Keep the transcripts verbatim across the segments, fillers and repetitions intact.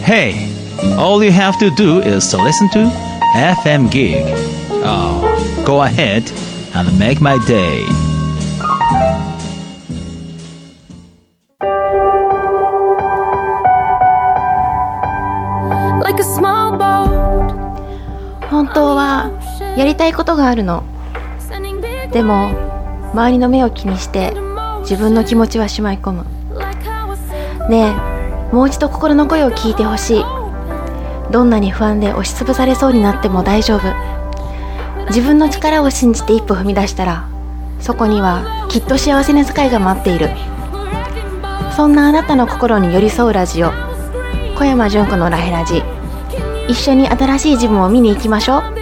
Hey, all you have to do is to listen to エフエム Gig. Oh, go ahead and make my day. Like a small boat. 本当はやりたいことがあるの。でも周りの目を気にして自分の気持ちはしまい込む。ねえ、もう一度心の声を聞いてほしい。どんなに不安で押しつぶされそうになっても大丈夫。自分の力を信じて一歩踏み出したら、そこにはきっと幸せな世界が待っている。そんなあなたの心に寄り添うラジオ、小山純子のラヘラジ。一緒に新しい自分を見に行きましょう。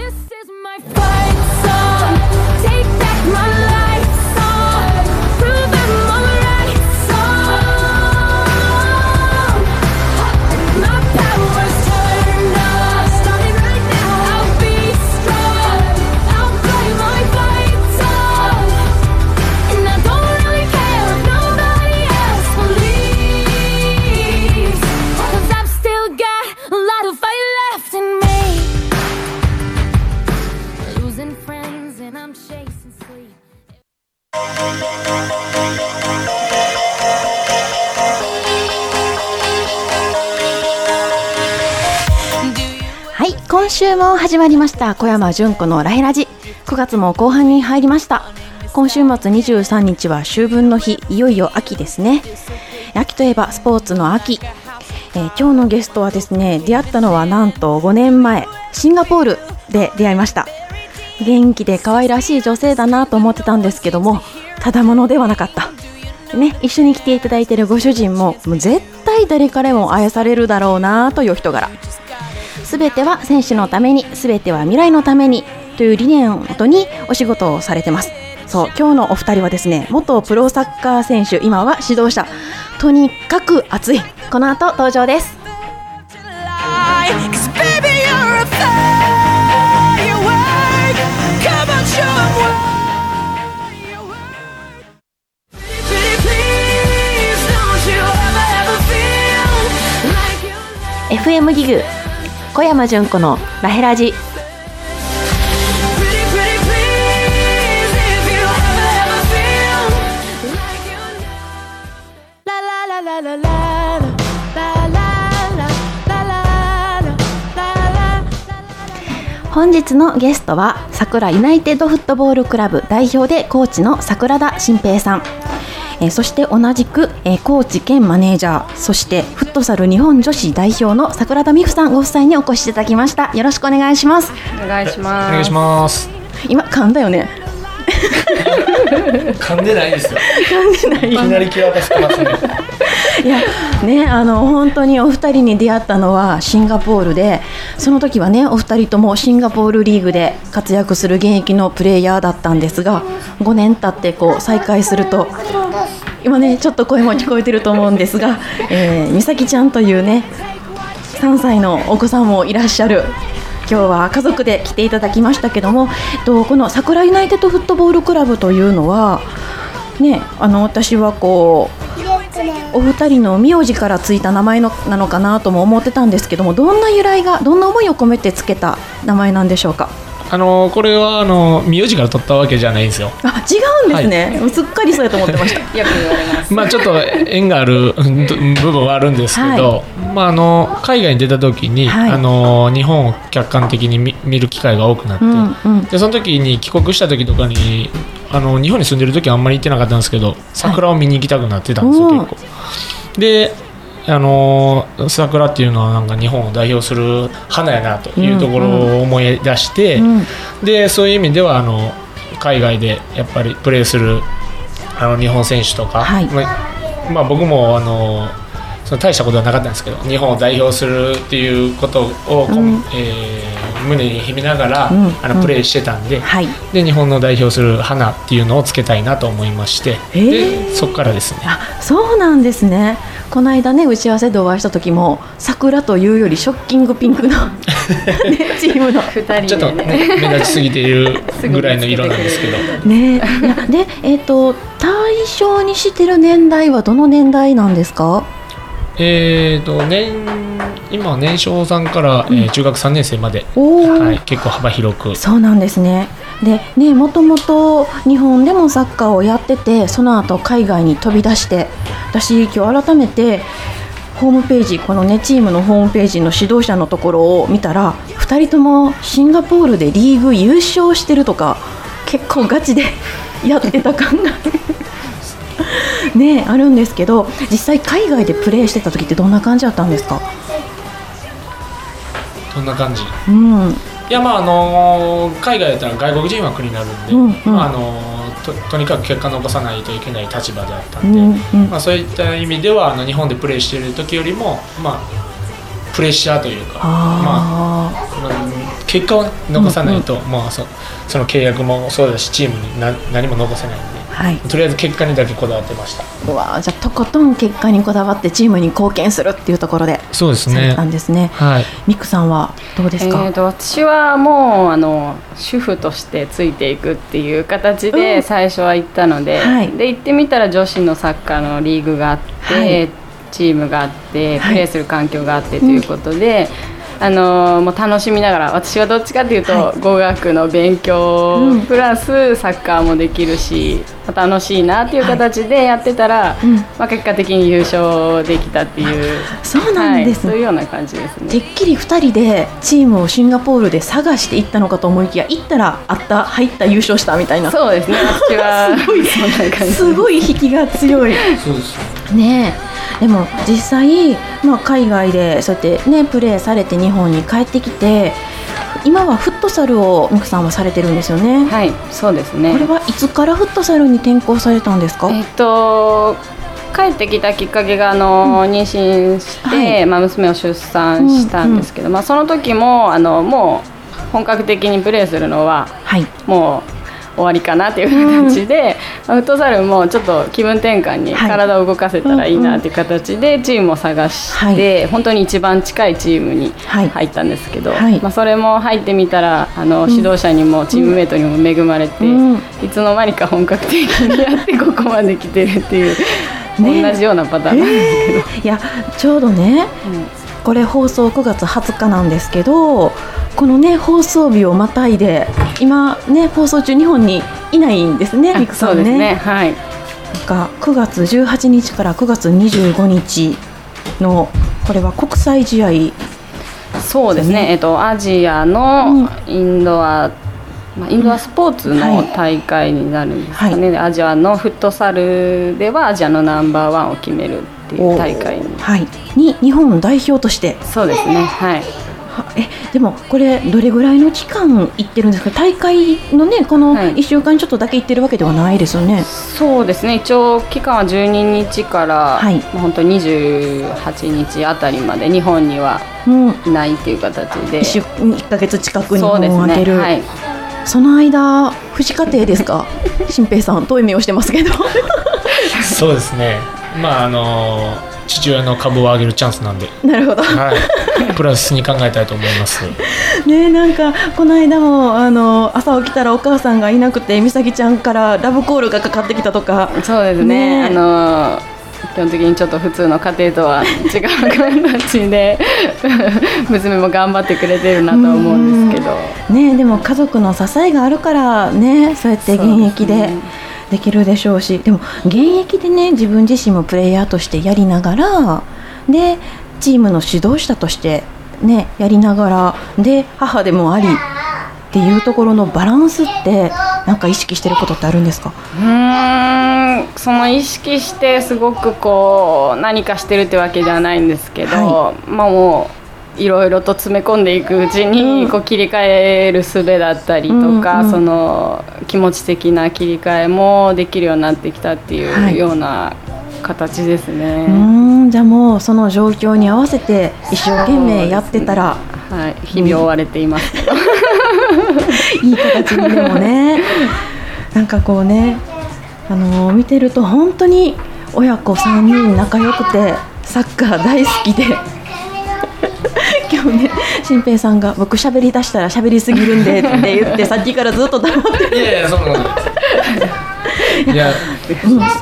今週も始まりました小山純子のラヘラジ。くがつも後半に入りました。今週末にじゅうさんにちは秋分の日。いよいよ秋ですね。秋といえばスポーツの秋、えー、今日のゲストはですね、出会ったのはなんとごねんまえ、シンガポールで出会いました。元気で可愛らしい女性だなと思ってたんですけども、ただものではなかったね。一緒に来ていただいているご主人も、もう絶対誰からも愛されるだろうなという人柄。すべては選手のために、すべては未来のためにという理念をもとにお仕事をされてます。そう、今日のお二人はですね、元プロサッカー選手、今は指導者。とにかく熱い。この後登場です。エフエム ギグ小山純子のラヘラジ。本日のゲストは桜ユナイテッドフットボールクラブ代表でコーチの桜田新平さん、えー、そして同じく、えー、コーチ兼マネージャー、そしてフットサル日本女子代表の桜田美穂さんご夫妻にお越しいただきました。よろしくお願いします。 お願いします。 お願いします。 今噛んだよね。 噛んでないですよ。 噛んでない。 いきなり気渡してますね。 いやね、あの本当にお二人に出会ったのはシンガポールで、その時はね、お二人ともシンガポールリーグで活躍する現役のプレイヤーだったんですが、ごねん経ってこう再会すると、今ねちょっと声も聞こえてると思うんですが、えー、美咲ちゃんというねさんさいのお子さんもいらっしゃる。今日は家族で来ていただきましたけども、この桜ユナイテッドフットボールクラブというのはね、あの私はこうお二人の名字からついた名前のなのかなとも思ってたんですけども、どんな由来が、どんな思いを込めてつけた名前なんでしょうか。 あのこれはあの名字から取ったわけじゃないんですよ。 あ、違うんですね、はい、すっかりそうやと思ってました。 よく言われます。 まあちょっと縁がある部分はあるんですけど、はい、まあ、あの海外に出た時に、はい、あの日本を客観的に 見, 見る機会が多くなって、うんうん、でその時に帰国した時とかに、あの日本に住んでる時はあんまり行ってなかったんですけど、桜を見に行きたくなってたんですよ、はい、結構で、あの桜っていうのはなんか日本を代表する花やなというところを思い出して、うんうん、でそういう意味ではあの海外でやっぱりプレーするあの日本選手とか、はい、ままあ、僕もあのその大したことはなかったんですけど、日本を代表するっていうことを、うん、えー、胸に秘めながら、うん、あのプレーしてたんで、うん、はい、で日本の代表する花っていうのをつけたいなと思いまして、でそこからですね。 あ、そうなんですね。この間ね打ち合わせでお会いした時も桜というよりショッキングピンクの、ね、チームのふたりで、ね、 ちょっと、ね、目立ちすぎているぐらいの色なんですけどね。で、えーと、対象にしてる年代はどの年代なんですか。 えーと年今は年少さんから、うんえー、中学さんねん生まで、はい、結構幅広く。 そうなんですね。でね、もともと日本でもサッカーをやってて、その後海外に飛び出して、私今日改めてホームページ、このねチームのホームページの指導者のところを見たら、ふたりともシンガポールでリーグ優勝してるとか、結構ガチでやってた感がねあるんですけど、実際海外でプレーしてた時ってどんな感じだったんですか？ どんな感じ、 うん、 いやまああのー、海外だったら外国人枠になるんで、うんうんまああのー、と, とにかく結果を残さないといけない立場であったんで、うんうんまあ、そういった意味ではあの日本でプレーしている時よりも、まあ、プレッシャーというか、あ、まあまあ、結果を残さないと、うんうんまあ、そ, その契約もそうだしチームに 何, 何も残せないんで、はい、とりあえず結果にだけこだわってました。 うわ、じゃあとことん結果にこだわってチームに貢献するっていうところでそうですねされたんですね。はい、ミックさんはどうですか？ えー、と私はもうあの主婦としてついていくっていう形で最初は行ったので、うんはい、で行ってみたら女子のサッカーのリーグがあって、はい、チームがあってプレーする環境があってということで、うん、あのもう楽しみながら、私はどっちかというと、はい、語学の勉強プラスサッカーもできるし、うん、楽しいなっていう形でやってたら、はいうんまあ、結果的に優勝できたっていう、 そうなんですね、 はい、そういうような感じですね。 てっきりふたりでチームをシンガポールで探していったのかと思いきや、行ったらあった入った優勝したみたいな。 そうですね、私はすごいそんな感じすごい引きが強い。 そうですねえ。でも実際、まあ、海外でそうやって、ね、プレーされて日本に帰ってきて、今はフットサルをミクさんはされてるんですよね。 はい、そうですね。 これはいつからフットサルに転向されたんですか？ えっと帰ってきたきっかけがあの、うん、妊娠して、はいまあ、娘を出産したんですけど、うんうんまあ、その時もあのもう本格的にプレーするのは、はい、もう終わりかなっていう形で、うん、フットサルもちょっと気分転換に体を動かせたらいいなっていう形でチームを探して、はい、本当に一番近いチームに入ったんですけど、はいまあ、それも入ってみたらあの指導者にもチームメイトにも恵まれて、うん、いつの間にか本格的にやってここまで来てるっていう、ね、同じようなパターンなんですけど、 えー、いやちょうどね、うんこれ放送くがつはつかなんですけど、このね放送日をまたいで今ね放送中日本にいないんですね、ミクさんね。そうですね、はい。なんかくがつじゅうはちにちからくがつにじゅうごにちのこれは国際試合、 そうですね、えっとアジアのインドア、うんまあ、インドアスポーツの大会になるんですかね、はい、アジアのフットサルではアジアのナンバーワンを決めるっていう大会に、 はい、に日本代表として。 そうですね、はい。 えでもこれどれぐらいの期間行ってるんですか？大会のねこのいっしゅうかんちょっとだけ行ってるわけではないですよね。はい、 そうですね、一応期間はじゅうににちから、はいまあ、本当ににじゅうはちにちあたりまで日本にはいないっていう形で、うん、 いっかげつ近く日本を空ける。 そ,、ねはい、その間父子家庭ですか？新平さん遠い目をしてますけどそうですね、まああの父親の株を上げるチャンスなんで。 なるほど、 はい、プラスに考えたいと思いますね。なんかこの間もあの朝起きたらお母さんがいなくて美咲ちゃんからラブコールがかかってきたとか。 そうです ね, ねあの基本的にちょっと普通の家庭とは違う形で娘も頑張ってくれてるなと思うんですけど、 ね、でも家族の支えがあるからね、そうやって現役でできるでしょうし、でも現役でね自分自身もプレイヤーとしてやりながらでチームの指導者としてねやりながらで母でもありっていうところのバランスってなんか意識してることってあるんですか？ うーんその意識してすごくこう何かしてるってわけではないんですけど、はい、まあもういろいろと詰め込んでいくうちにこう切り替える術だったりとか、うんうん、その気持ち的な切り替えもできるようになってきたっていうような形ですね。はい、うーんじゃあもうその状況に合わせて一生懸命やってたら、 はい、日々追われていますけど、 うん、いい形にでもねなんかこうねあの見てると本当に親子さんにん仲良くてサッカー大好きで今日ね新平さんが僕喋り出したら喋りすぎるんでって言ってさっきからずっと黙ってる。 いやいやそうなんですいや、 うん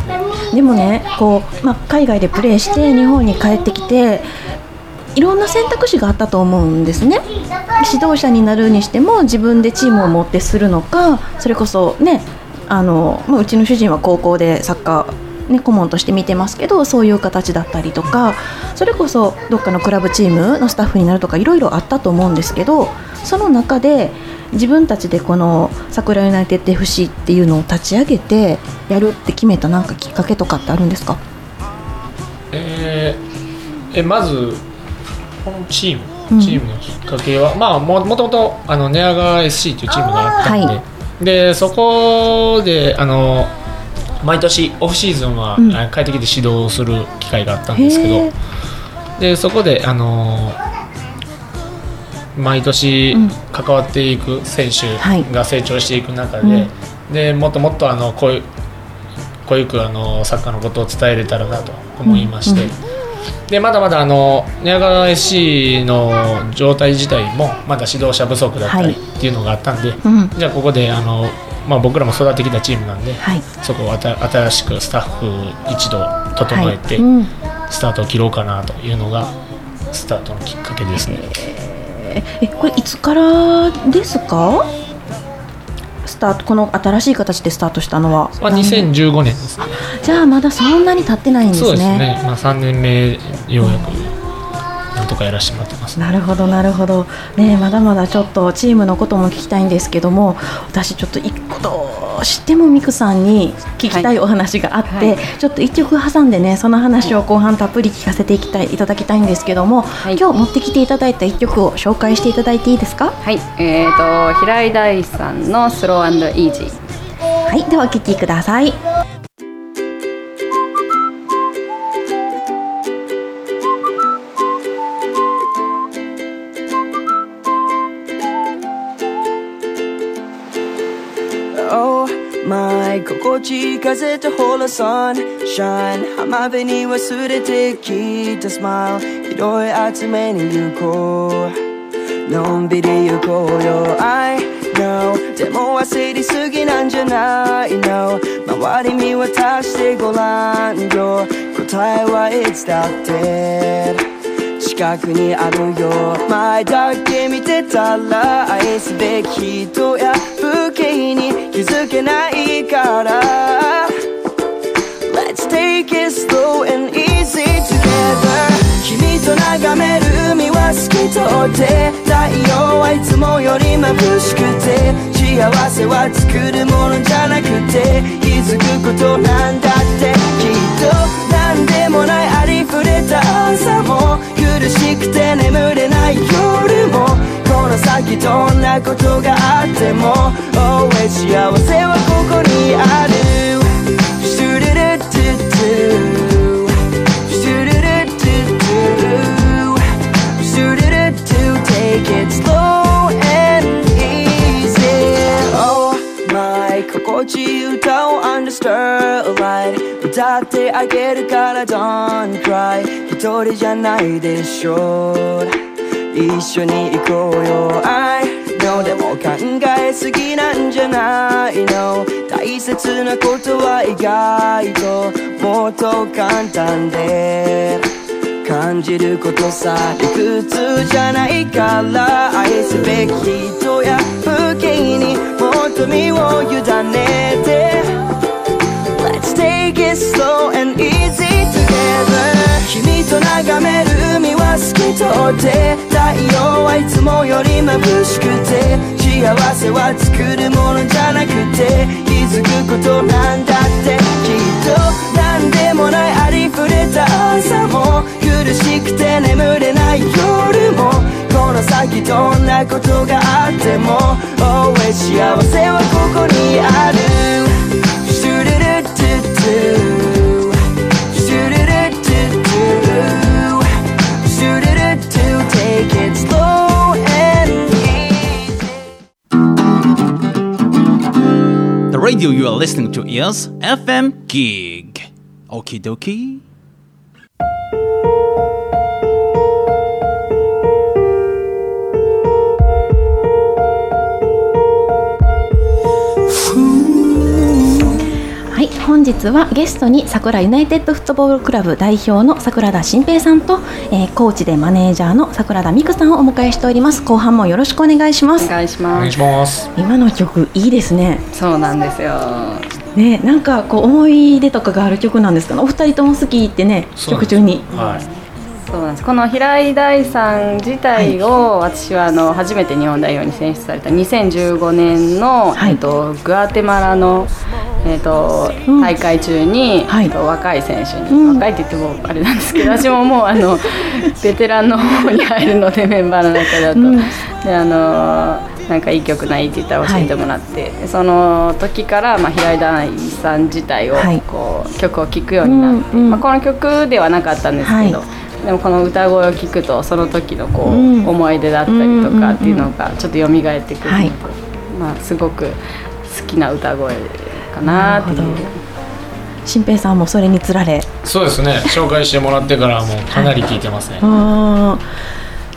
でもねこう、まあ、海外でプレーして日本に帰ってきていろんな選択肢があったと思うんですね。指導者になるにしても自分でチームを持ってするのか、それこそねあの、まあ、うちの主人は高校でサッカー、ね、顧問として見てますけど、そういう形だったりとか、それこそどっかのクラブチームのスタッフになるとかいろいろあったと思うんですけど、その中で自分たちでこの桜ユナイテッド エフシー っていうのを立ち上げてやるって決めたなんかきっかけとかってあるんですか？ えー、えまずこのチームチームのきっかけは、うん、まあ、も, もともとあの寝屋川 エスシー というチームがあったんで、はい、でそこであの毎年オフシーズンは、うん、帰ってきて指導する機会があったんですけど、でそこであの毎年関わっていく選手が成長していく中で、うんはい、でもっともっとあのこういうこういうくあのサッカーのことを伝えれたらなと思いまして、うんうん、でまだまだあの寝屋川 エスシー の状態自体もまだ指導者不足だったりっていうのがあったんで、はいうん、じゃあここであの、まあ、僕らも育ってきたチームなんで、はい、そこを新しくスタッフ一度整えて、はいうん、スタートを切ろうかなというのがスタートのきっかけですね。 えこれいつからですか？スタートこの新しい形でスタートしたのは、 まあ、にせんじゅうごねんですね。 じゃあまだそんなに経ってないんですね。 そうですね、まあ、さんねんめようやくなんとかやらせてもらってます、 ね、なるほどなるほど、ね、まだまだちょっとチームのことも聞きたいんですけども、私ちょっと一個どうしてもミクさんに聞きたいお話があって、はいはい、ちょっと一曲挟んでねその話を後半たっぷり聞かせていきたいいただきたいんですけども、はい、今日持ってきていただいた一曲を紹介していただいていいですか？ はい、えー、と平井大さんのスロー&イージー。 はい、ではお聴きください。 心地いい風とほらサンシャイン、浜辺に忘れてきたスマイル、拾い集めに行こう、のんびり行こうよ I know、 でも焦りすぎなんじゃないの、周り見渡してごらんよ、答えはいつだって近くにあるよ、前だけ見てたら愛すべき人や風景に気づけないから Let's take it slow and easy together、 君と眺める海は透き通って、太陽はいつもより眩しくて、幸せは作るものじゃなくて気づくことなんだって、きっとなんでもないありふれた朝も苦しくて眠れない夜も、この先どんなことがあっても Always 幸せはここにある。シュルルトゥトゥシュルルトゥトゥシュルルトゥ Take it slow and easy Oh my 心地いい歌を Under starlight 歌ってあげるから Don't cry 一人じゃないでしょ、一緒に行こうよ I know でも考えすぎなんじゃないの、大切なことは意外ともっと簡単で感じることさ、理屈じゃないから愛すべき人や風景にもっと身を委ねて Let's take it slow and easy together、 君と眺める海は透き通って、太陽はいつもより眩しくて、幸せは作るものじゃなくて気づくことなんだって、きっとなんでもないありふれた朝も苦しくて眠れない夜も、この先どんなことがあっても Always 幸せはここにある。シュルルトゥトゥシュルルトゥトゥシュルルトゥ Take it slow and easy。 The radio you are listening to is エフエム Gig. Okie dokie. 日はゲストに桜ユナイテッドフットボールクラブ代表の桜田新平さんと、えー、コーチでマネージャーの桜田美久さんをお迎えしております。後半もよろしくお願いします。 お願いします。 お願いします。 今の曲いいですね。 そうなんですよ、 ね、なんかこう思い出とかがある曲なんですかね。お二人とも好きってね、曲中に、 はい、 そうなんです。この平井大さん自体を、はい、私はあの初めて日本代表に選出されたにせんじゅうごねんの、はい、えっと、グアテマラの、えっとうん、大会中に、はい、えっと、若い選手に、うん、若いって言ってもあれなんですけど、私ももうあのベテランの方に入るのでメンバーの中だと、うん、であのなんかいい曲ないって言ったら教えてもらって、はい、その時から、まあ、平井大さん自体をこう、はい、曲を聴くようになって、うんうん、まあ、この曲ではなかったんですけど、はい、でもこの歌声を聞くとその時のこう、うん、思い出だったりとかっていうのがちょっと蘇ってくるので、はい、まあ、すごく好きな歌声かなっていう。 新平さんもそれにつられ。 そうですね、紹介してもらってからもうかなり聴いてますね。 はい、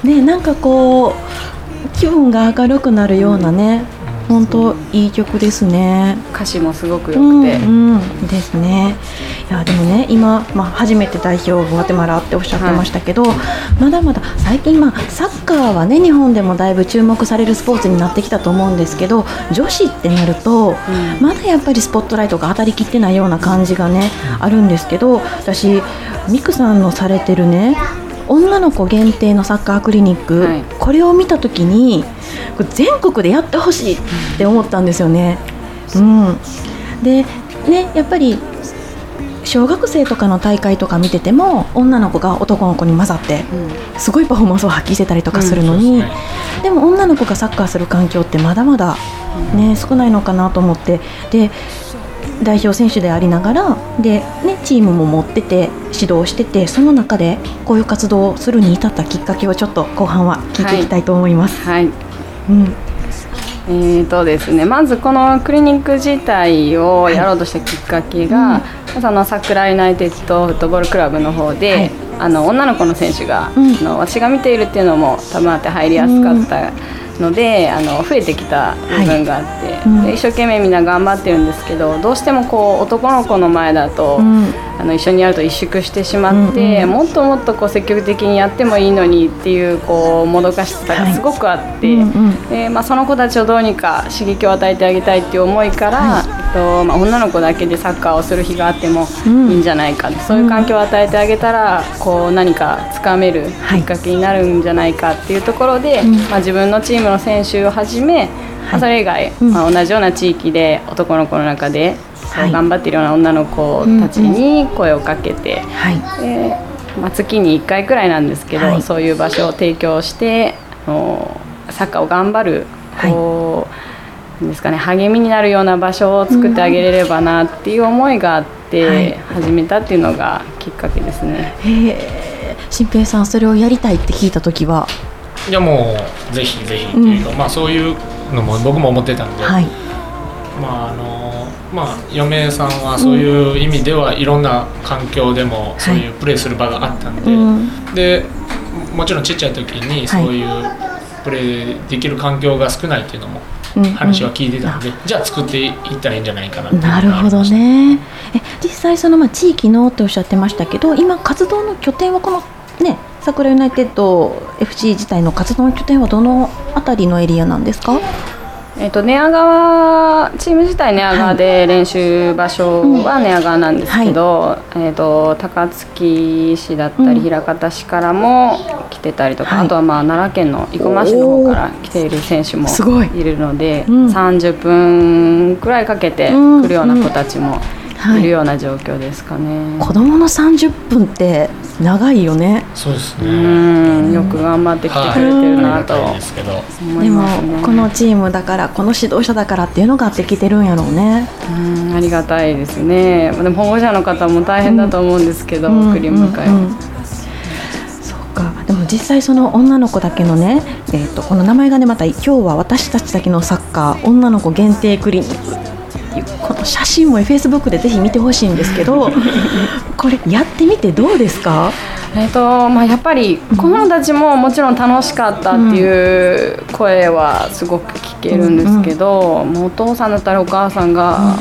ね、なんかこう気分が明るくなるようなね、本当いい曲ですね。 歌詞もすごく良くて、 うんうん、ですね。いやでもね、今、まあ、初めて代表グアテマラっておっしゃってましたけど、はい、まだまだ最近、まあ、サッカーはね日本でもだいぶ注目されるスポーツになってきたと思うんですけど、女子ってなると、うん、まだやっぱりスポットライトが当たりきってないような感じがね、うん、あるんですけど、私ミクさんのされてるね女の子限定のサッカークリニック、はい、これを見たときにこれ全国でやってほしいって思ったんですよね。うん、でね、やっぱり小学生とかの大会とか見てても女の子が男の子に混ざってすごいパフォーマンスを発揮してたりとかするのに、うん、で, ね、でも女の子がサッカーする環境ってまだまだ、ね、少ないのかなと思って、で代表選手でありながらで、ね、チームも持ってて指導してて、その中でこういう活動をするに至ったきっかけをちょっと後半は聞いていきたいと思います。 はい、はい、うん、えーとですね、まずこのクリニック自体をやろうとしたきっかけが、はい、その桜ユナイテッドフットボールクラブの方で、はい、あの女の子の選手が、うん、あの私が見ているっていうのも多分あって入りやすかったので、あの増えてきた部分があって、はい、で一生懸命みんな頑張ってるんですけど、どうしてもこう男の子の前だと、うん、あの一緒にやると萎縮してしまって、うんうん、もっともっとこう積極的にやってもいいのにっていう、こうもどかしさがすごくあって、はい、うんうん、でまあ、その子たちをどうにか刺激を与えてあげたいっていう思いから、はい、えっとまあ、女の子だけでサッカーをする日があってもいいんじゃないか、うん、そういう環境を与えてあげたらこう何かつかめるきっかけになるんじゃないかっていうところで、はい、まあ、自分のチームの選手をはじめ、まあ、それ以外、うん、まあ、同じような地域で男の子の中でそう頑張っているような女の子たちに声をかけて、はい、でまあ、月にいっかいくらいなんですけど、はい、そういう場所を提供してあのサッカーを頑張るこう、はい、ですかね、励みになるような場所を作ってあげれればなっていう思いがあって、はい、始めたっていうのがきっかけですね。 へー、新平さんそれをやりたいって聞いたときは？ いやもうぜひぜひっていうか、うん、まあ、そういうのも僕も思ってたんで、はい、まああのまあ、嫁さんはそういう意味ではいろんな環境でもそういうプレーする場があったんで、はい、でもちろんちっちゃい時にそういうプレーできる環境が少ないっていうのも話は聞いてたんで、うんうん、じゃあ作っていったらいいんじゃないかなっていうのがありました。 なるほどね。え実際その、まあ、地域のっておっしゃってましたけど、今活動の拠点はこのね桜ユナイテッド エフシー 自体の活動の拠点はどのあたりのエリアなんですか？ えー、と寝屋川チーム自体寝屋川で、練習場所は寝屋川なんですけど、はい、えー、と高槻市だったり枚方市からも来てたりとか、はい、あとはまあ奈良県の生駒市の方から来ている選手もいるので、うん、さんじゅっぷんくらいかけて来るような子たちもいるような状況ですかね。 はい、子どものさんじゅっぷんって長いよね。 そうですね。 うんよく頑張ってきてくれてるなと思いますね。 でもこのチームだからこの指導者だからっていうのができてるんやろうね。 うんありがたいですね。でも保護者の方も大変だと思うんですけど、送り迎え、うんうん、 そうか。でも実際その女の子だけのね、えー、とこの名前がねまた今日は私たちだけのサッカー女の子限定クリニック、この写真もフェイスブックでぜひ見てほしいんですけどこれやってみてどうですか？ えーとまあ、やっぱり子どもたちももちろん楽しかったっていう声はすごく聞けるんですけど、うんうん、もうお父さんだったりお母さんが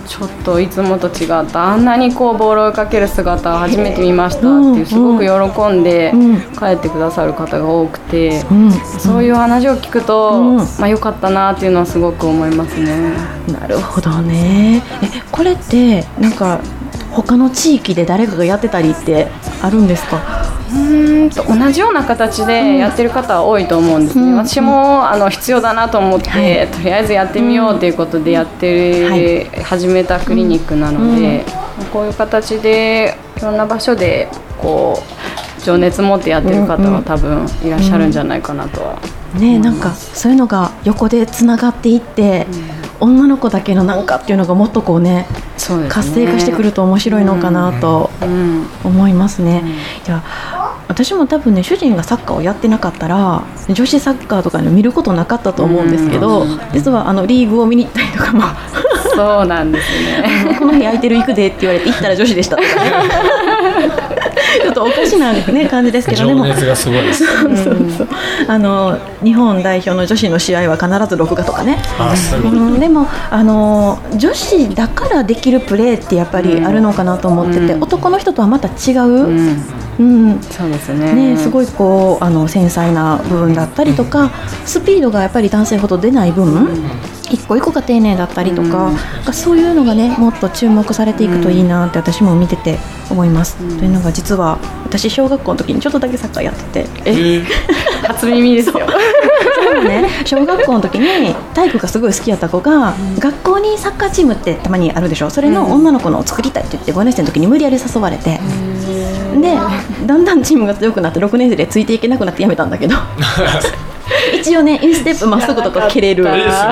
ちょっといつもと違ったあんなにこうボールを追いかける姿を初めて見ましたっていうすごく喜んで帰ってくださる方が多くて、うんうん、そういう話を聞くと、うんまあ、よかったなっていうのはすごく思いますね。 なるほどね。えこれってなんか他の地域で誰かがやってたりってあるんですか？ うーんと同じような形でやってる方は多いと思うんですね、うん、私もあの必要だなと思って、はい、とりあえずやってみようということでやってる、はい、始めたクリニックなので、うん、こういう形でいろんな場所でこう情熱持ってやってる方は多分いらっしゃるんじゃないかなとは、 うんうん、ね、なんかそういうのが横でつながっていって、うん、女の子だけのなんかっていうのがもっとこうね、そうですね、活性化してくると面白いのかなと思いますね、うんうん、いや私も多分ね主人がサッカーをやってなかったら女子サッカーとかね見ることなかったと思うんですけど、うん、実はあのリーグを見に行ったりとかもそうなんですねこの日空いてる行くでって言われて行ったら女子でしたとかねちょっとおかしな、ね、感じですけど、 情熱がすごいです。 そうそうそう、あの日本代表の女子の試合は必ず録画とかね。 あ、すごい。 うん、でもあの女子だからできるプレーってやっぱりあるのかなと思ってて、うん、男の人とはまた違う、うんうん、 そうですね。 ね、すごいこうあの繊細な部分だったりとか、スピードがやっぱり男性ほど出ない分、うん、一個一個が丁寧だったりとか、うん、そういうのがねもっと注目されていくといいなって私も見てて思います、うん、というのが実は私小学校の時にちょっとだけサッカーやってて、 えー、初耳ですよ。 そうそうね、小学校の時に体育がすごい好きやった子が、うん、学校にサッカーチームってたまにあるでしょ。それの女の子のを作りたいって言ってごねん生の時に無理やり誘われて、うん、でだんだんチームが強くなってろくねん生でついていけなくなってやめたんだけど一応ねインステップまっすぐとか蹴れるだから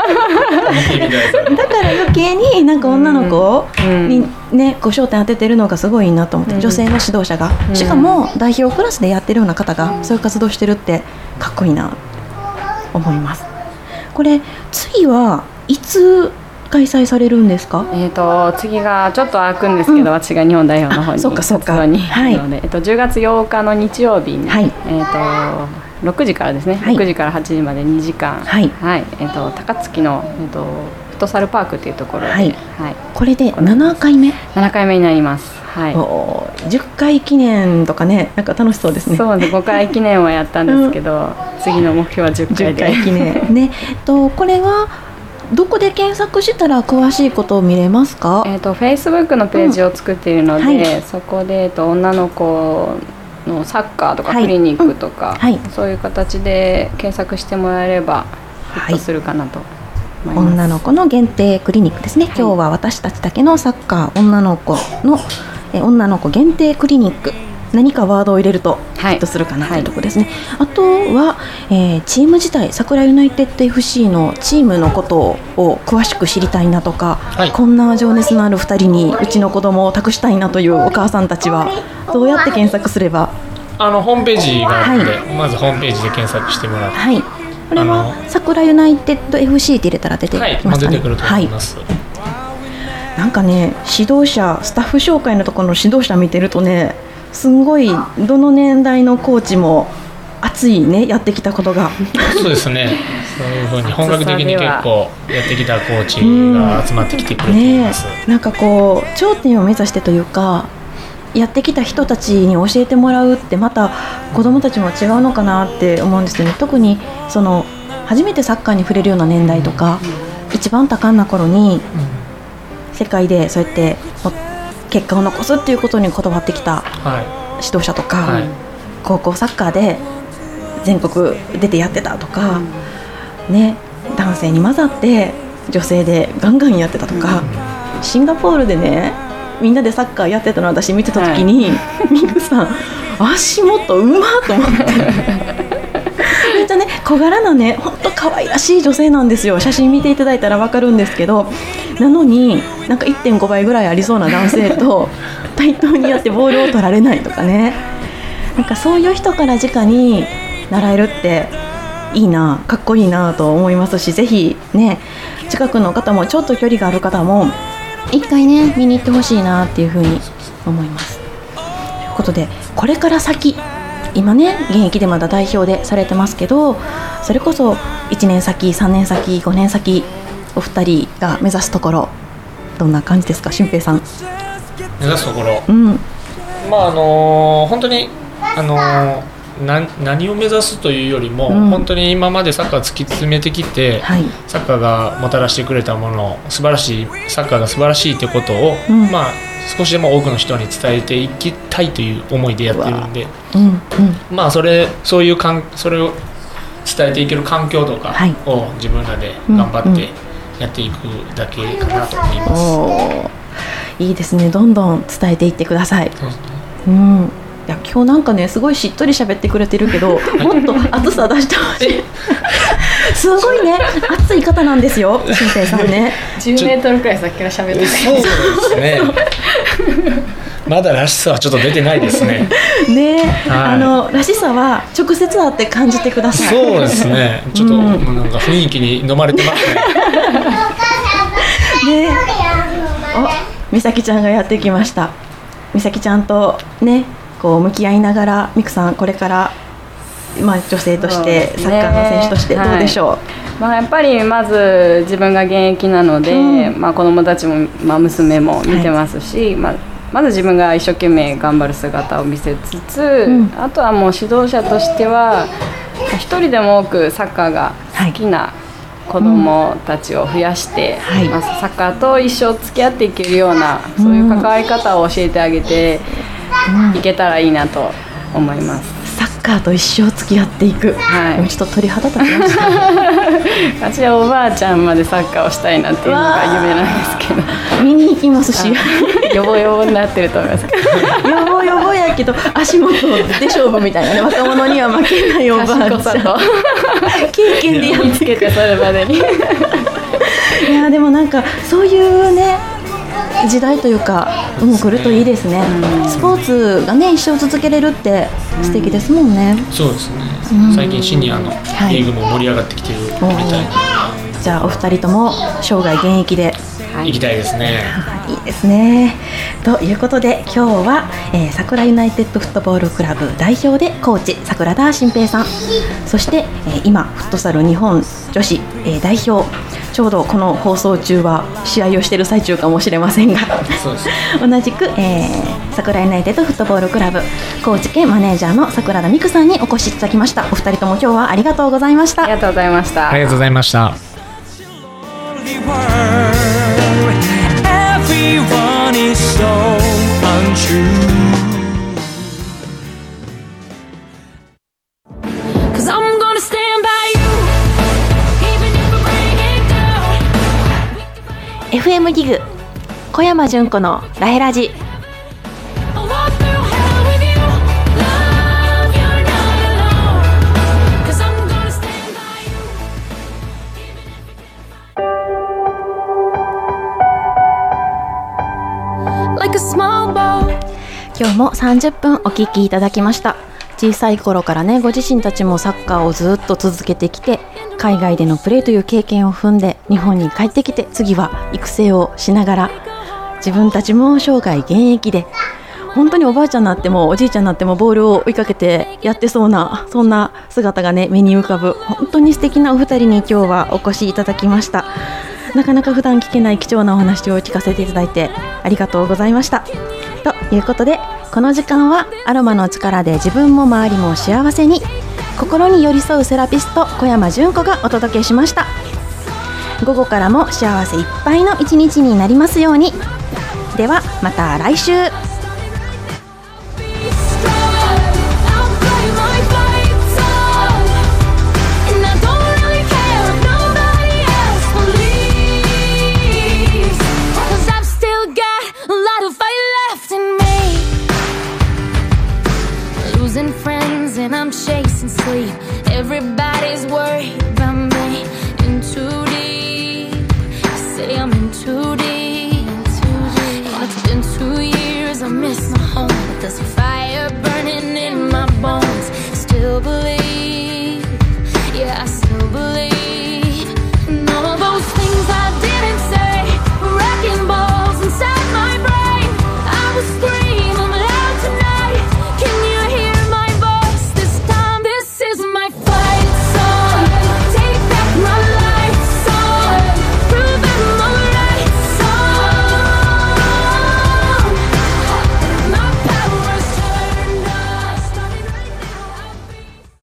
余計になんか女の子にねこう焦点当ててるのがすごいいいなと思って、うん、女性の指導者が、うん、しかも代表クラスでやってるような方がそういう活動してるってかっこいいなと思います。これ次はいつ開催されるんですか？ えー、と次がちょっと空くんですけど、うん、私が日本代表の方にそうかそうか、 にはい、ので、えー、とじゅうがつようかの日曜日に、はい、えー、とろくじからですね、はい、ろくじからはちじまでにじかん、はいはい、えー、と高槻の、えー、とフットサルパークというところで、はいはい、 これでななかいめななかいめになります、はい、 おじゅっかい記念とかね、なんか楽しそうですね。 そうです、ごかい記念はやったんですけど、うん、次の目標はじゅっかいでじゅっかい記念、ね、とこれはどこで検索したら詳しいことを見れますか？ えー、と Facebook のページを作っているので、うんはい、そこで、えー、と女の子のサッカーとかクリニックとか、はいうんはい、そういう形で検索してもらえればヒットするかなと思います、 はい、女の子の限定クリニックですね、はい、今日は私たちだけのサッカー女の子のえ女の子限定クリニック、何かワードを入れるとヒットするかなというところですね、はい、あとは、えー、チーム自体桜ユナイテッド エフシー のチームのことを詳しく知りたいなとか、はい、こんな情熱のあるふたりにうちの子供を託したいなというお母さんたちはどうやって検索すれば？ あのホームページがあって、はい、まずホームページで検索してもらって、 はい、これは桜ユナイテッド エフシー って入れたら出てきますかね。 はい、出てくると思います、はい、 なんかね指導者スタッフ紹介のところの指導者見てるとね、すんごいどの年代のコーチも熱いね、やってきたことがそうですね、そういうふうに本格的に結構やってきたコーチが集まってきてくれています、 うんね、なんかこう頂点を目指してというかやってきた人たちに教えてもらうってまた子どもたちも違うのかなって思うんですよね。特にその初めてサッカーに触れるような年代とか、うん、一番多感な頃に、うん、世界でそうやって結果を残すっていうことにこだわってきた指導者とか、はい、高校サッカーで全国出てやってたとか、うんね、男性に混ざって女性でガンガンやってたとか、うん、シンガポールでねみんなでサッカーやってたのを私見てた時に、はい、ミクさん足元うまっと思ってめっちゃね小柄なね本当可愛らしい女性なんですよ。写真見ていただいたら分かるんですけど、なのになんか いってんごばいぐらいありそうな男性と対等にやってボールを取られないとかね、なんかそういう人から直に習えるっていいな、かっこいいなと思いますし、ぜひね近くの方もちょっと距離がある方も一回ね見に行ってほしいなっていうふうに思います。ということでこれから先今ね現役でまだ代表でされてますけど、それこそいちねん先さんねん先ごねん先お二人が目指すところどんな感じですか、俊平さん。 目指すところ、 うん、 まああのー、本当にあのーな何を目指すというよりも、うん、本当に今までサッカー突き詰めてきて、はい、サッカーがもたらしてくれたもの、素晴らしいサッカーが素晴らしいということを、うん、まあ、少しでも多くの人に伝えていきたいという思いでやってるんで、うんうん、まあそれそういうかんそれを伝えていける環境とかを自分らで頑張ってやっていくだけかなと思います、 うんうん、いいですね。どんどん伝えていってください。そうですね、うん、いや今日なんかねすごいしっとり喋ってくれてるけど、もっと熱さ出してほしいすごいね熱い方なんですよ、俊平さんね。 じゅうメートルくらいさっきから喋ってる。 そうですねまだらしさはちょっと出てないですねね、はい、あのらしさは直接会って感じてください。 そうですね、ちょっと、うん、なんか雰囲気に飲まれてますねね、お、美咲ちゃんがやってきました。美咲ちゃんとねこう向き合いながら、ミクさんこれから、まあ、女性としてサッカーの選手としてどうでしょう。はい、 まあ、やっぱりまず自分が現役なので、うん、まあ、子どもたちも、まあ、娘も見てますし、はい、まあ、まず自分が一生懸命頑張る姿を見せつつ、うん、あとはもう指導者としては一人でも多くサッカーが好きな子どもたちを増やして、はい、まあ、サッカーと一生付き合っていけるような、そういう関わり方を教えてあげていけたらいいなと思います。 サッカーと一生付き合っていく、はい、ちょっと鳥肌立ちました私はおばあちゃんまでサッカーをしたいなっていうのが夢なんですけど、 見に行きますしヨボヨボになってると思いますヨボヨボやけど足元で勝負みたいなね、若者には負けないおばあちゃん経験でやっつけてそれまでにいやでもなんかそういうね時代というかもう来るといいですね。スポーツがね一生続けれるって素敵ですもんね。 そうですね、最近シニアのリーグも盛り上がってきてるみたいな、 はい、じゃあお二人とも生涯現役で行きたいですね。 いいですね。ということで今日は、えー、桜ユナイテッドフットボールクラブ代表でコーチ桜田心平さん、そして、えー、今フットサル日本女子、えー、代表、ちょうどこの放送中は試合をしている最中かもしれませんがそうです同じく、えー、桜ユナイテッドフットボールクラブコーチ兼マネージャーの桜田美久さんにお越しいただきました。お二人とも今日はありがとうございました。 ありがとうございました。 ありがとうございました。Everyone is so untrue. Cause I'm gonna stand by you, even if I break it down. エフエム ギグ小山純子のラヘラジ。今日もさんじゅっぷんお聞きいただきました。小さい頃からねご自身たちもサッカーをずっと続けてきて、海外でのプレーという経験を踏んで日本に帰ってきて、次は育成をしながら自分たちも生涯現役で、本当におばあちゃんになってもおじいちゃんになってもボールを追いかけてやってそうな、そんな姿がね目に浮かぶ、本当に素敵なお二人に今日はお越しいただきました。なかなか普段聞けない貴重なお話を聞かせていただいてありがとうございました。ということでこの時間はアロマの力で自分も周りも幸せに、心に寄り添うセラピスト小山純子がお届けしました。午後からも幸せいっぱいの一日になりますように。ではまた来週。 And I'm chasing sleep. Everybody's worried about me. In too deep. You say I'm in too deep. And it's been two years. I miss my home, but there's a fire burning in my bones. Still believe